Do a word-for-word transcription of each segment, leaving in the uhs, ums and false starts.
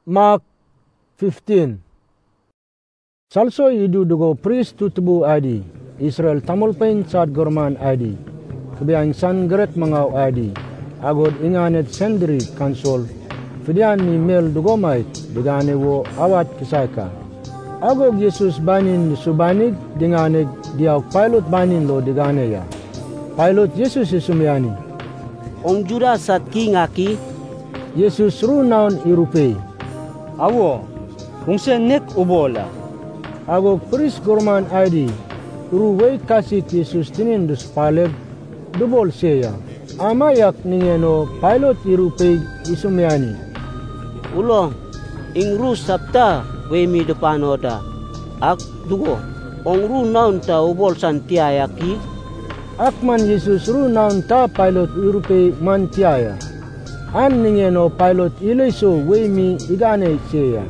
Mark fifteen. Salso idu dugo priest tutubu adi, Israel tamul pain saat gorman adi, kebiang san geret mangau adi, agod inganet sendiri kansol, fidian ni mel dugo mait, digane wo awat kisaika. Agog Yesus banin subanig, dinganig diaw pilot banin lo digane ya. Pilot Yesus isumiani. Ong Judas sat ki ngaki, Yesus ru naon irupei. Awo, kung sen nek ubola. Agog pris gorman adi, uruway kasit Yesus tinin dus paleg, dubol seya. Amayak ningeno pilot irupei isumiani. Ulong, ing ru sabta wemi depanoda. Ak dugo, ong ru naon ta ubol santiayaki. Akman Yesus ru naon ta pilot irupei mantiaya. An ningeno pilot ileso wemi igane seya.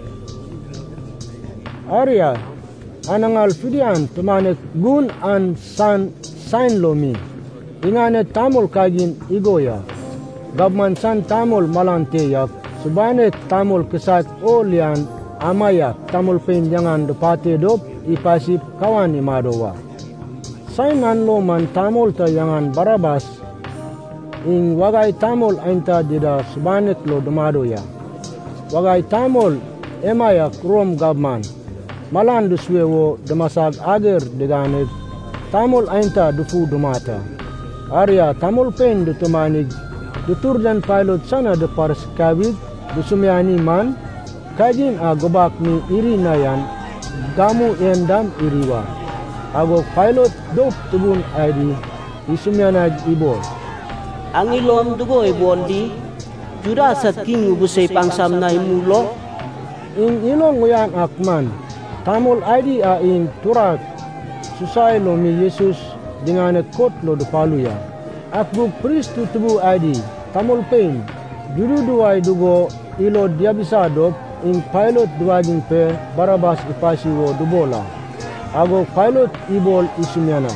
Arya, anangal fidian tumanek gun an san sain lomi. Ingane tamol kagin igoya. Gabman san tamol malanteyak. Subanet tamol kesak olian amayak tamol pen jangan depate dop ipasip kawan imadowa. Sain anlo man tamol ta jangan barabas. Ing wagai tamol ainta dida subanet lo dumadoya. Wagai tamol emayak rom gabman. Malan duswewo demasag ager deganet. Tamol ainta dufu dumata. Arya tamol pen dutumanig. Dutur dan pilot sana depar skawid. Dusumiani man. Kajin agobak ni iri nayan. Gamu endam iriwa. Agok pilot dop tubun id. Isumianag ibol. Ang ilom dugo iboldi, Judas sat ki ngubusay pangsam na imulo. In ilong uyan akman. Tamol id a in turak. Susay lo mi Yesus dengan kot lo dupaluya. Akbuk pris tutubu id. Tamol pain. Dudu duway dugo ilo diabisadop. In pilot duwagin pe barabas ipasi wo dubola. Ago pilot ibol isumiana.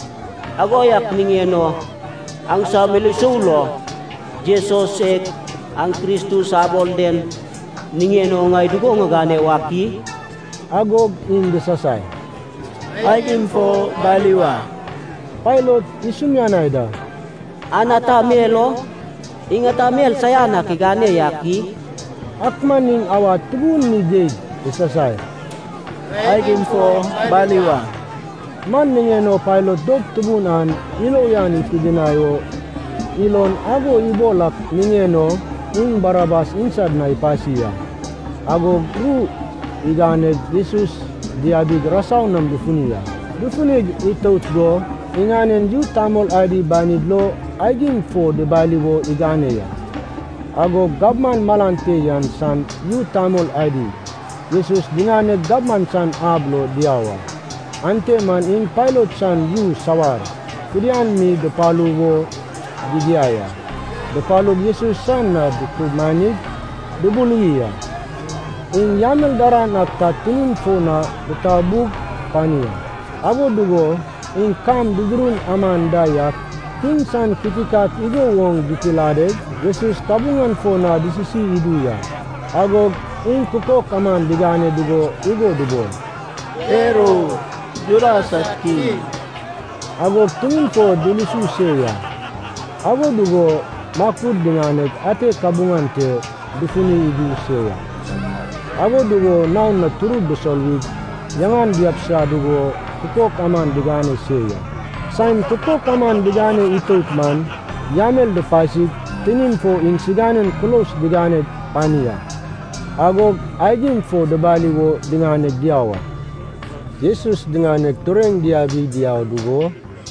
Agoyak ningeno, ang sa milisulo, Jesus ek, ang Kristus sabol den, ningeno ngay dugo nga gane waki. Agog in desasay. Ay info baliwa. Pilot isumiana ida. Anata melo, ingata mel sayana kigane yaki. Akman ning awat tubun ni Jade desasay. Ay info baliwa. Man ningeno pilot dog tubunan ilo yan ipidinayo. Ilon ago ibolak ningeno ing barabas insad na ipasiya. Ago ru iganeg Jesus diabig rasaw ng dufuniya. Dufunig itot go inganen yu tamol adi banidlo aging fo de baliwo iganeya. Ago gabman malante yan san yu tamol adi. Jesus dinganeg gabman san ablo diawa. Ante man in pilot san yu sawar. Kudian mi depaluwo digiaya. Depalug Yesus san na dukumanig debuluya. In yamel daran at tatinin po na detabug paniya. Ago dugo in kam dudurun aman dayak. Kinsan kitikat igo wong dikiladeg. Yesus tabungan po na disisi iduya. Ago in kukok aman digane dugo igo dugo. Pero Judas sat ki. Agog tingin ko dilisu seya. Ago dugo makud dinganek ate kabungan te dufuni idu seya. Ago dugo naun na turud besolwid. Jangan diapsa dugo kukok aman digane seya. Sain kukok aman digane itot man. Yamel defasik tinin po insiganen kulos digane paniya. Agog aigin po debaliwo digane diawa. Jesus dengan tureng diabi diaw dugo,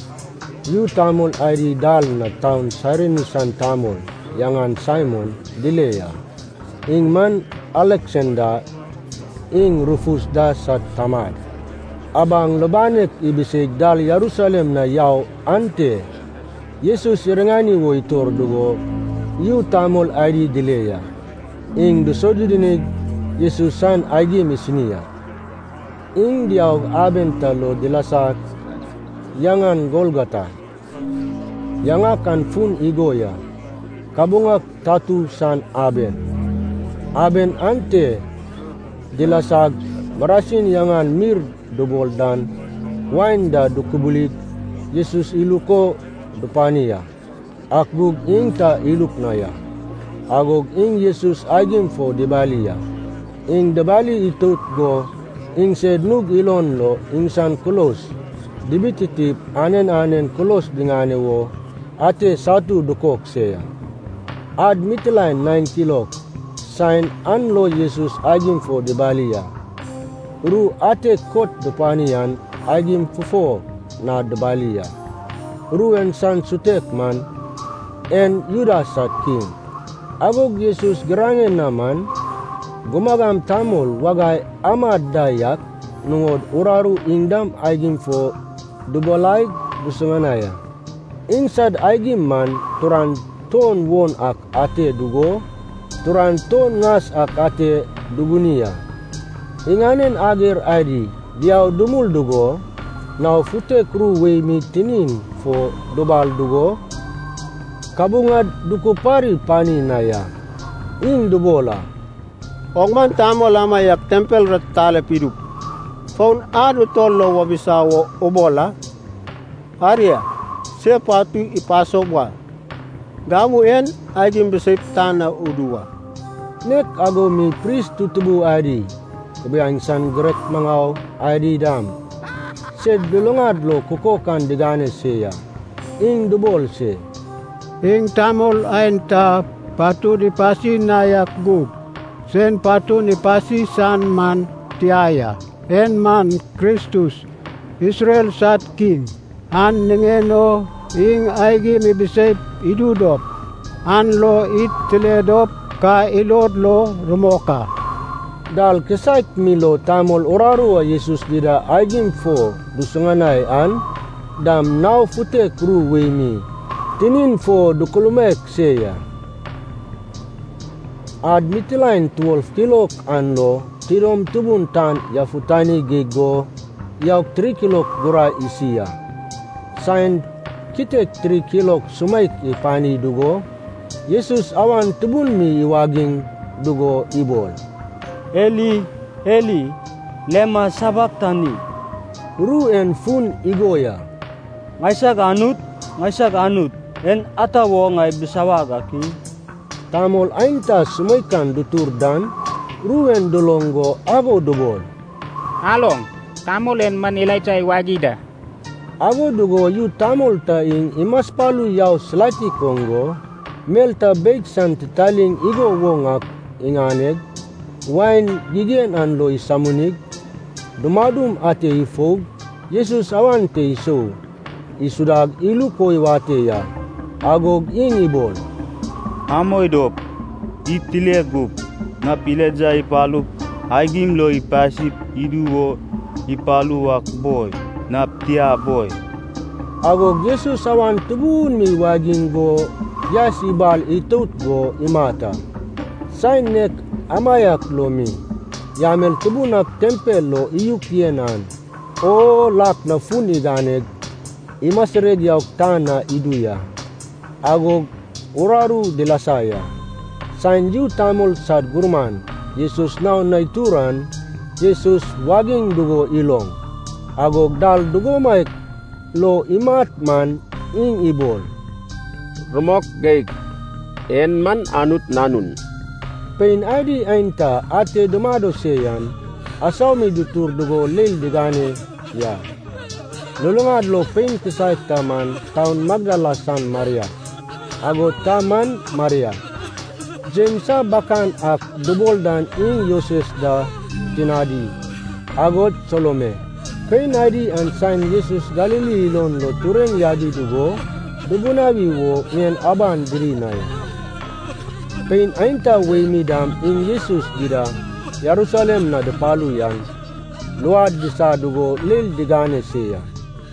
yu tamol iri dal na taon sarinisan tamol, yangan Simon, Dileya, ing man Alexander, ing Rufus da sa tamad. Abang lebanek ibisig dal Yerusalem na yaw ante, Jesus irengani wo itor dugo, yu tamol iri Dileya, ing dusodudinig Jesus san agi misiniya. Ing diaw aben talo dilasak yangan Golgota. Yangakan fun igoya. Kabungak tatu san aben. Aben ante dilasag marasin yangan mir dubol dan wine da dukubulik Yesus iluko dupaniya. Akbug ing ta iluk naya. Agog ing Yesus agim fo dibaliya. Ing debali itut go ing sednug ilon lo ing san kulos. Dibititip anen-anen kulos dingane wo ate satu dukok seya. Ad mitlain nine kilok. Sain anlo Yesus agim fo debaliya. Ru ate kot dupanian agim fufo na debaliya. Ru en san sutek man en Yudas sat king. Agog Yesus gerangen naman gumagam tamol wagay amad dayak nungod uraru ingdam agim fo dubolay gusunganaya. Insad agim man turan ton won ak ate dugo, turan ton ngas ak ate dugunia. Inganen agir adi diaw dumul dugo, naw fute kru wey mi tinin fo dobal dugo, kabungad dukupari pani naya. Ing dubola. Ogman tamo lama yak tempel rat tale pidup. Faun adu tollo wabisawo obola. Arya, sepatu ipasok wa. Gamu en agim besip tana udua. Nek ago mi pris tutubu adi. Kebiang san grek mangaw adi dam. Sed dulungad lo kukokan digane seya. Ing dubol se. Ing tamol ain ta patu dipasi nayak gub. Sen patu dipasi san man tiaya. En man Kristus. Israel sat king. An ningeno ing aigi mibisip idudop. An lo it tiledop ka ilod lo rumoka. Dal kesaik milo tamol oraru a Yesus dida aigim fo dusunganay an dam naw fute kru wemi. Tinin fo dukulumek seya. Ad mitilain twelve kilok anlo tirom tubun tan yafutani gego yauk three kilok gura isiya. Sain kitek three kilok sumaik ipani dugo. Yesus awan tubun mi iwaging dugo ibol. Eli, Eli, lema sabachthani. Ru en fun igoya. Ngaisak anut, ngaisak anut, en atawo ngai bisawaga ki. Tamol ainta sumaikan dutur dan ruen dolongo abo dubol. Along, tamol en manilay chay wagida. Abo dugo yu tamol ta ing imas palu yaw selati Kongo, melta bake sant taling igo wongak inganeg, wine gigen anlo isamunig, dumadum ate ifog, Yesus awan te iso, isudag ilu ko iwate ya, agog ing ibol. Amoy dop, itile gup, na pileja ipalup, agim lo ipasip iduwo ipalu wak boy, na ptia boy. Agog Yesus awan tubun mi waging go, yas ibal itot go imata. Sain nek amayak lo mi, yamel tubunak tempel lo iyuk yenan, o lak na fun iganeg, imasreg yauk tana iduya. Agog uraru dilasaya. Sain yu tamol sad gurman, Yesus naw naituran, Yesus waging dugo ilong. Agog dal dugo maik lo imat man ing ibol. Rumok gaig, en man anut nanun. Pain adi ainta ate dumado seyan, asaw mi dutur dugo lil digane ya. Lulungad lo pain kisay taman taon Magdala San Maria. Ago taman Maria. Jamesa bakan ak duboldan ing Yoses da tinadi. Agot Salome. Pain adi an Sain Yesus Galilei lon lo turen yadi dugo, dubunawi wo ngien aban diri naya. Pain ainta wemi dam ing Yesus dida Yerusalem na depalu yan, luad disa dugo lil digane seya.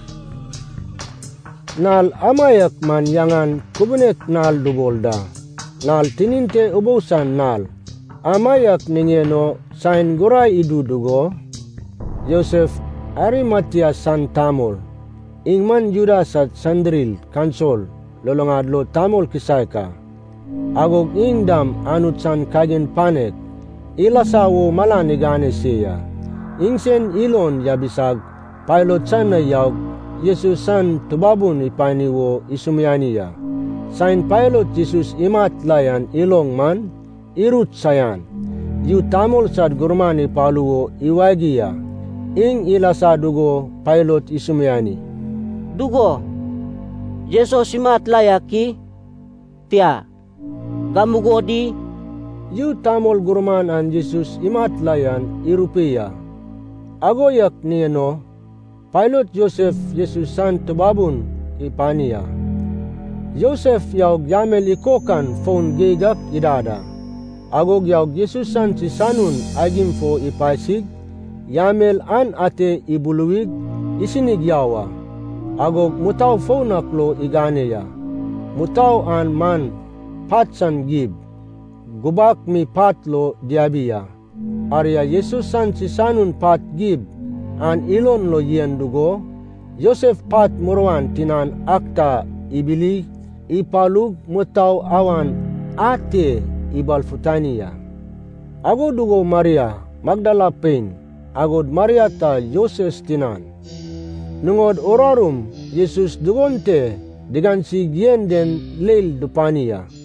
Nal amayak man yangan kubunek nal dubolda, nal tininte ubusan nal, amayak ningeno Sain guray idu dugo, Joseph Arimatia san tamol, ingman Judas at Sandril kansol, lolongadlo tamol kisayka. Agog ingdam anut san kagen panek, ilasa wo malan igane siya. Ingsen ilon ya bisag pilot sana yaw Yesus san tubabun ipani wo isumyani ya. Sain pilot Jesus imat layan ilong man irut sayan. Yu tamol sad gurmani palu wo iwagi ya. Ing ilasa dugo pilot isumyani. Dugo, Jesus imat layaki, tia, gamugodi, Yu tamol gurman an Jesus imat layan irupiya. Agoyak nieno, pilot Joseph Jesus san tubabun ipaniya. Joseph yaw yamel ikokan phone gigak idada. Agog yaw Jesus san si sanun agim fo ipasig, yamel an ate ibuluwig isinig yawa. Agog mutaw phone aklo iganeya. Mutaw an man patsan gib. Gubak mi patlo diabiya. Arya Jesus san si sanun pat gib an ilon lo yen dugo. Joseph pat murwan tinan akta ibili ipalug mutaw awan ate ibalfutaniya. Ago dugo Maria Magdala pen. Agod Maria ta Joses tinan. Nungod orarum Jesus dugonte dengan si gien den lel dupaniya.